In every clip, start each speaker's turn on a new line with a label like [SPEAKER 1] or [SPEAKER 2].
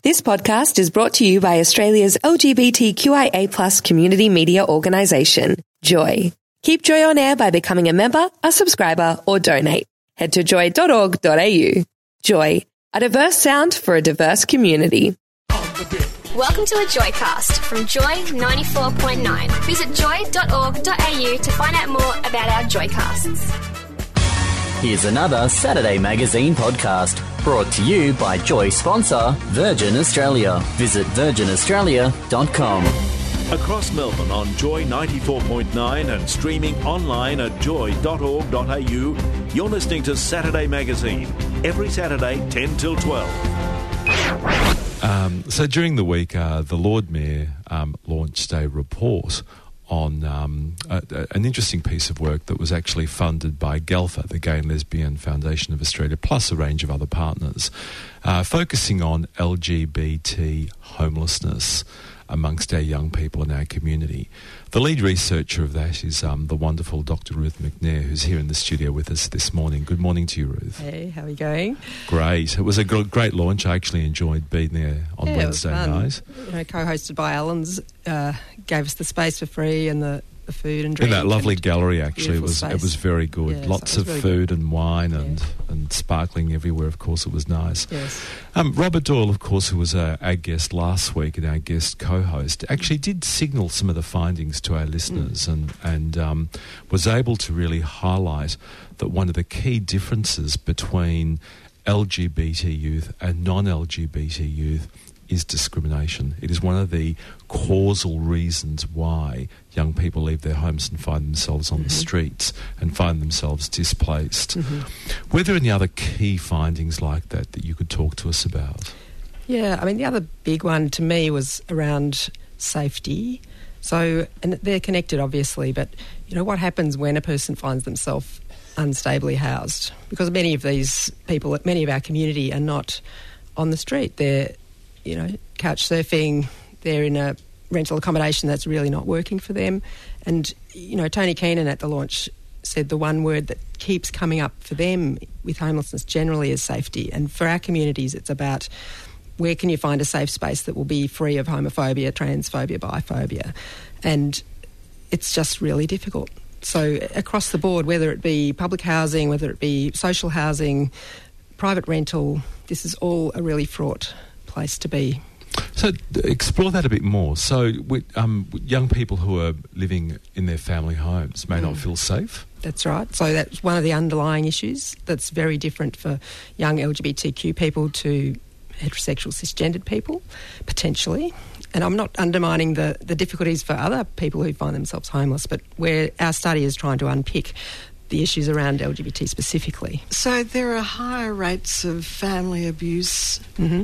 [SPEAKER 1] This podcast is brought to you by Australia's LGBTQIA+ community media organisation, Joy. Keep Joy on air by becoming a member, a subscriber, or donate. Head to joy.org.au. Joy, a diverse sound for a diverse community.
[SPEAKER 2] Welcome to a Joycast from Joy 94.9. Visit joy.org.au to find out more about our Joycasts.
[SPEAKER 3] Here's another Saturday Magazine podcast brought to you by Joy sponsor Virgin Australia. Visit virginaustralia.com.
[SPEAKER 4] Across Melbourne on Joy 94.9 and streaming online at joy.org.au, you're listening to Saturday Magazine, every Saturday 10 till 12.
[SPEAKER 5] So during the week, the Lord Mayor launched a report on an interesting piece of work that was actually funded by GALFA, the Gay and Lesbian Foundation of Australia, plus a range of other partners, focusing on LGBT homelessness amongst our young people in our community. The lead researcher of that is the wonderful Dr. Ruth McNair, who's here in the studio with us this morning. Good morning to you, Ruth.
[SPEAKER 6] Hey, how are you going?
[SPEAKER 5] Great. It was a great launch. I actually enjoyed being there on Wednesday night.
[SPEAKER 6] You know, co-hosted by Alan's, gave us the space for free and the food and drink.
[SPEAKER 5] In that lovely gallery, actually, it was very good.
[SPEAKER 6] Yeah,
[SPEAKER 5] Lots of food and wine and sparkling everywhere. Of course, it was nice.
[SPEAKER 6] Yes.
[SPEAKER 5] Robert Doyle, of course, who was our guest last week and our guest co-host, actually did signal some of the findings to our listeners and was able to really highlight that one of the key differences between LGBT youth and non-LGBT youth is discrimination. It is one of the causal reasons why young people leave their homes and find themselves on the streets and find themselves displaced. Were there any other key findings like that you could talk to us about?
[SPEAKER 6] Yeah, I mean, the other big one to me was around safety. So, and they're connected, obviously, but, you know, what happens when a person finds themselves unstably housed? Because many of these people, many of our community are not on the street. They're, you know, couch surfing, they're in a rental accommodation that's really not working for them. And, you know, Tony Keenan at the launch said the one word that keeps coming up for them with homelessness generally is safety. And for our communities, it's about where can you find a safe space that will be free of homophobia, transphobia, biphobia. And it's just really difficult. So across the board, whether it be public housing, whether it be social housing, private rental, this is all a really fraught place to be.
[SPEAKER 5] So explore that a bit more. So young people who are living in their family homes may not feel safe?
[SPEAKER 6] That's right. So that's one of the underlying issues that's very different for young LGBTQ people to heterosexual cisgendered people, potentially. And I'm not undermining the difficulties for other people who find themselves homeless, but where our study is trying to unpick the issues around LGBT specifically.
[SPEAKER 7] So there are higher rates of family abuse of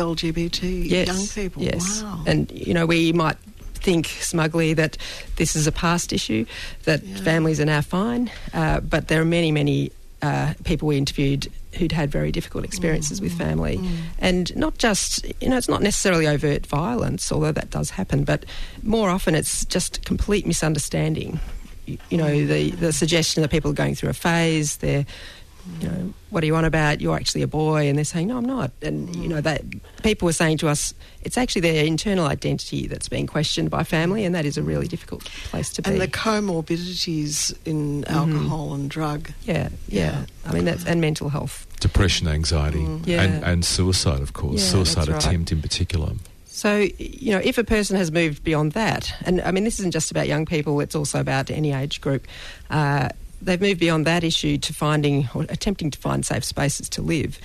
[SPEAKER 7] LGBT young people.
[SPEAKER 6] Yes.
[SPEAKER 7] Wow.
[SPEAKER 6] And, you know, we might think smugly that this is a past issue, that families are now fine, but there are many people we interviewed who'd had very difficult experiences with family. And not just, you know, it's not necessarily overt violence, although that does happen, but more often it's just complete misunderstanding. You know, the suggestion that people are going through a phase, they're, you know, what are you on about? You're actually a boy. And they're saying, no, I'm not. And, you know, that people were saying to us, it's actually their internal identity that's being questioned by family, and that is a really difficult place to be.
[SPEAKER 7] And the comorbidities in alcohol and drug.
[SPEAKER 6] Yeah. I mean, that's, and mental health.
[SPEAKER 5] Depression, anxiety, and suicide, of course, suicide attempt in particular.
[SPEAKER 6] So, you know, if a person has moved beyond that, and I mean, this isn't just about young people, it's also about any age group, they've moved beyond that issue to finding or attempting to find safe spaces to live.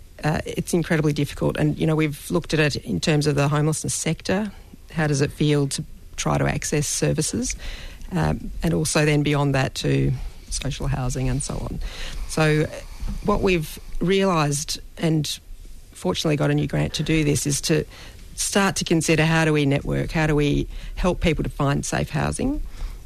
[SPEAKER 6] It's incredibly difficult. And, you know, we've looked at it in terms of the homelessness sector. How does it feel to try to access services? And also then beyond that to social housing and so on. So what we've realised, and fortunately got a new grant to do this, is to start to consider how do we network, how do we help people to find safe housing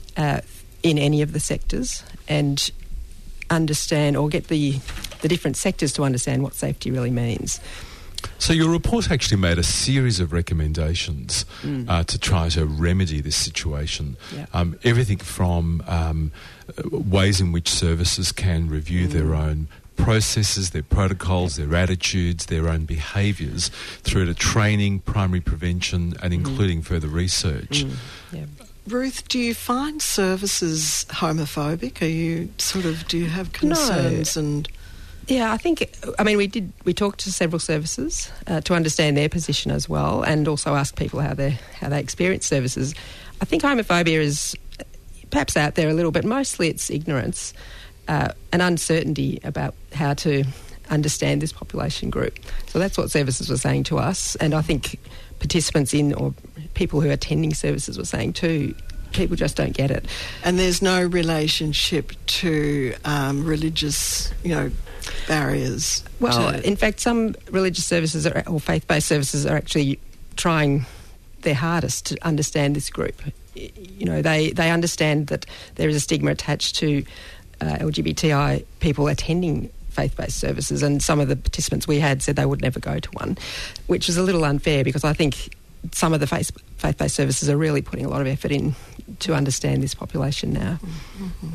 [SPEAKER 6] in any of the sectors, and understand or get the different sectors to understand what safety really means.
[SPEAKER 5] So your report actually made a series of recommendations to try to remedy this situation. Everything from ways in which services can review their own processes, their protocols, their attitudes, their own behaviours through to training, primary prevention and including further research.
[SPEAKER 6] Yeah.
[SPEAKER 7] Ruth, do you find services homophobic? Do you have concerns?
[SPEAKER 6] No. Yeah, we talked to several services to understand their position as well, and also ask people how they experience services. I think homophobia is perhaps out there a little bit. Mostly it's ignorance and uncertainty about how to understand this population group. So that's what services were saying to us, and I think participants in or people who are attending services were saying too, people just don't get it. And
[SPEAKER 7] there's no relationship to religious, barriers?
[SPEAKER 6] Well, in fact, some religious services or faith-based services are actually trying their hardest to understand this group. They understand that there is a stigma attached to LGBTI people attending faith-based services, and some of the participants we had said they would never go to one, which is a little unfair because I think some of the faith-based services are really putting a lot of effort in to understand this population now.
[SPEAKER 7] Mm-hmm.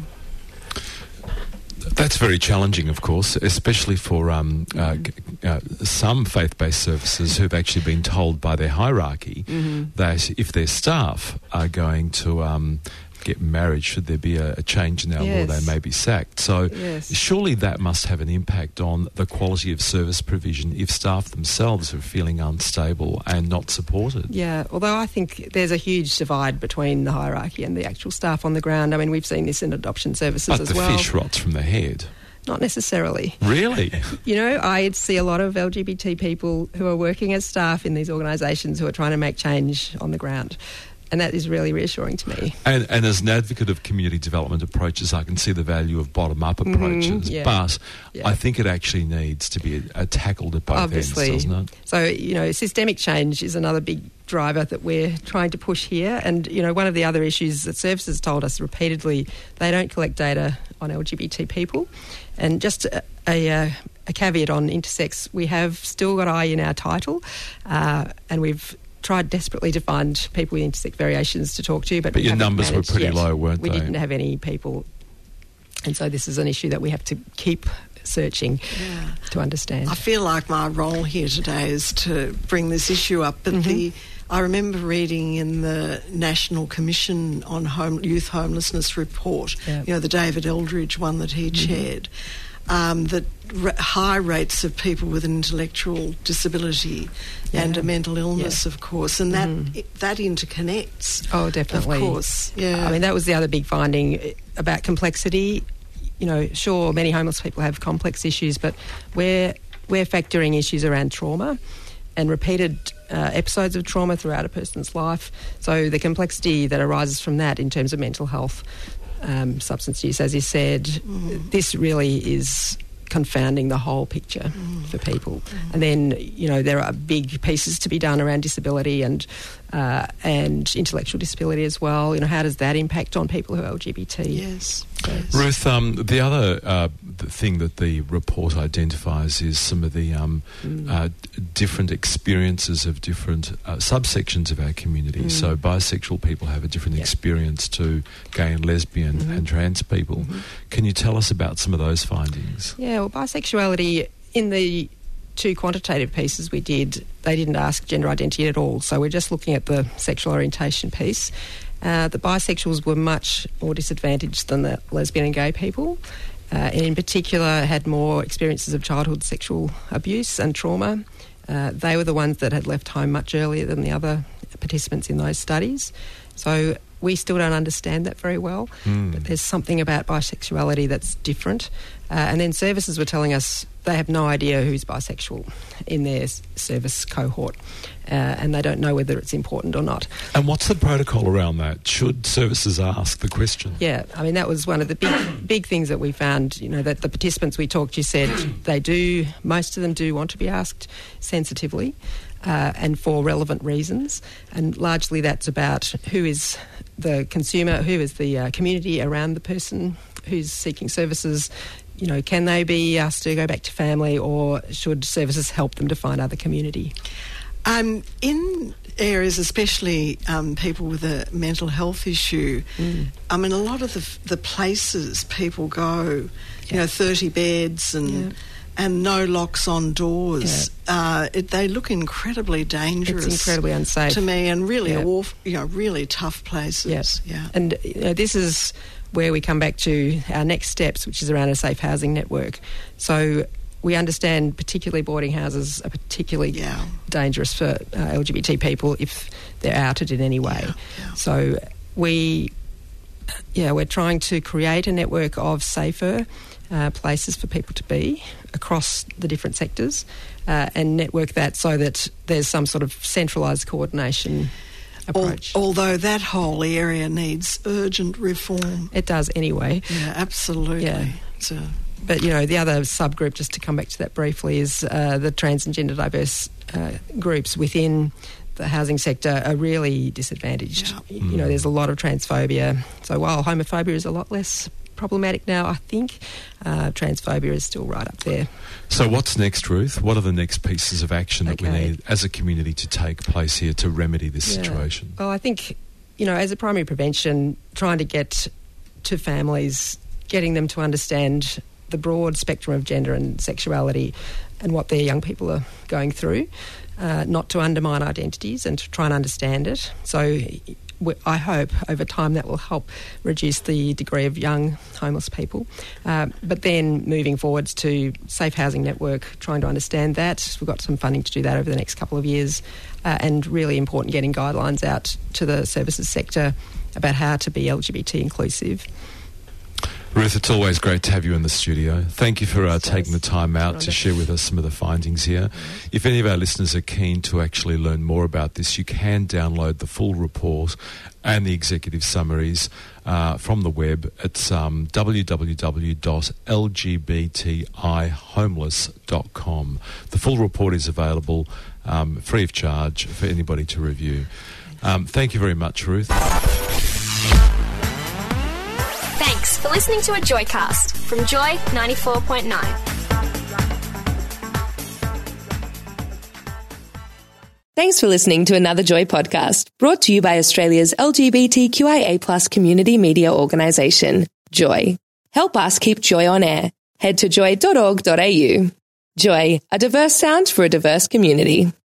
[SPEAKER 5] That's very challenging, of course, especially for some faith-based services who've actually been told by their hierarchy that if their staff are going to get married, should there be a change in our law, they may be sacked. So surely that must have an impact on the quality of service provision if staff themselves are feeling unstable and not supported.
[SPEAKER 6] Yeah, although I think there's a huge divide between the hierarchy and the actual staff on the ground. I mean, we've seen this in adoption services as well.
[SPEAKER 5] But the fish rots from the head.
[SPEAKER 6] Not necessarily.
[SPEAKER 5] Really?
[SPEAKER 6] I see a lot of LGBT people who are working as staff in these organisations who are trying to make change on the ground. And that is really reassuring to me.
[SPEAKER 5] And as an advocate of community development approaches, I can see the value of bottom-up approaches. But I think it actually needs to be tackled at both ends, doesn't it?
[SPEAKER 6] So, systemic change is another big driver that we're trying to push here. And, one of the other issues that services told us repeatedly, they don't collect data on LGBT people. And just a caveat on intersex, we have still got I in our title, and we've tried desperately to find people with intersex variations to talk to, but
[SPEAKER 5] your numbers were pretty low, weren't they?
[SPEAKER 6] We didn't have any people, and so this is an issue that we have to keep searching to understand.
[SPEAKER 7] I feel like my role here today is to bring this issue up, but I remember reading in the National Commission on Youth Homelessness report, the David Eldridge one that he chaired, that high rates of people with an intellectual disability and a mental illness, of course, and that interconnects.
[SPEAKER 6] Oh, definitely.
[SPEAKER 7] Of course, yeah.
[SPEAKER 6] I mean, that was the other big finding about complexity. Sure, many homeless people have complex issues, but we're factoring issues around trauma and repeated episodes of trauma throughout a person's life. So the complexity that arises from that in terms of mental health, substance use, as you said, this really is confounding the whole picture for people. And then, there are big pieces to be done around disability and intellectual disability as well. How does that impact on people who are LGBT?
[SPEAKER 7] Yes.
[SPEAKER 5] Ruth, the other thing that the report identifies is some of the different experiences of different subsections of our community. So bisexual people have a different experience to gay and lesbian and trans people. Can you tell us about some of those findings?
[SPEAKER 6] Yeah, well, bisexuality, in the 2 quantitative pieces we did, they didn't ask gender identity at all. So we're just looking at the sexual orientation piece. The bisexuals were much more disadvantaged than the lesbian and gay people, and in particular had more experiences of childhood sexual abuse and trauma. They were the ones that had left home much earlier than the other participants in those studies. So we still don't understand that very well, but there's something about bisexuality that's different. And then services were telling us they have no idea who's bisexual in their service cohort, and they don't know whether it's important or not.
[SPEAKER 5] And what's the protocol around that? Should services ask the question?
[SPEAKER 6] Yeah, I mean, that was one of the big things that we found, that the participants we talked to said most of them do want to be asked sensitively and for relevant reasons, and largely that's about who is the consumer, who is the community around the person who's seeking services. Can they be asked to go back to family, or should services help them to find other community?
[SPEAKER 7] In areas, especially people with a mental health issue, I mean, a lot of the places people go, 30 beds and no locks on doors, they look incredibly dangerous.
[SPEAKER 6] It's incredibly unsafe
[SPEAKER 7] to me, and really really tough places.
[SPEAKER 6] Yeah. And this is where we come back to our next steps, which is around a safe housing network. So we understand particularly boarding houses are particularly dangerous for LGBT people if they're outed in any way. So we're trying to create a network of safer places for people to be across the different sectors and network that so that there's some sort of centralised coordination approach.
[SPEAKER 7] Although that whole area needs urgent reform.
[SPEAKER 6] It does anyway.
[SPEAKER 7] Yeah, absolutely.
[SPEAKER 6] Yeah. But, the other subgroup, just to come back to that briefly, is the trans and gender diverse groups within the housing sector are really disadvantaged. There's a lot of transphobia. So while homophobia is a lot less problematic now, I think transphobia is still right up there.
[SPEAKER 5] So what's next, Ruth? What are the next pieces of action that we need as a community to take place here to remedy this situation?
[SPEAKER 6] Well, I think, as a primary prevention, trying to get to families, getting them to understand the broad spectrum of gender and sexuality and what their young people are going through, not to undermine identities and to try and understand it. So I hope over time that will help reduce the degree of young homeless people. But then moving forwards to Safe Housing Network, trying to understand that. We've got some funding to do that over the next couple of years, and really important getting guidelines out to the services sector about how to be LGBT inclusive.
[SPEAKER 5] Ruth, it's always great to have you in the studio. Thank you for taking the time out to share with us some of the findings here. If any of our listeners are keen to actually learn more about this, you can download the full report and the executive summaries from the web. It's www.lgbtihomeless.com. The full report is available free of charge for anybody to review. Thank you very much, Ruth.
[SPEAKER 2] Thanks for listening to a Joycast from Joy 94.9.
[SPEAKER 1] Thanks for listening to another Joy podcast, brought to you by Australia's LGBTQIA+ community media organisation, Joy. Help us keep Joy on air. Head to joy.org.au. Joy, a diverse sound for a diverse community.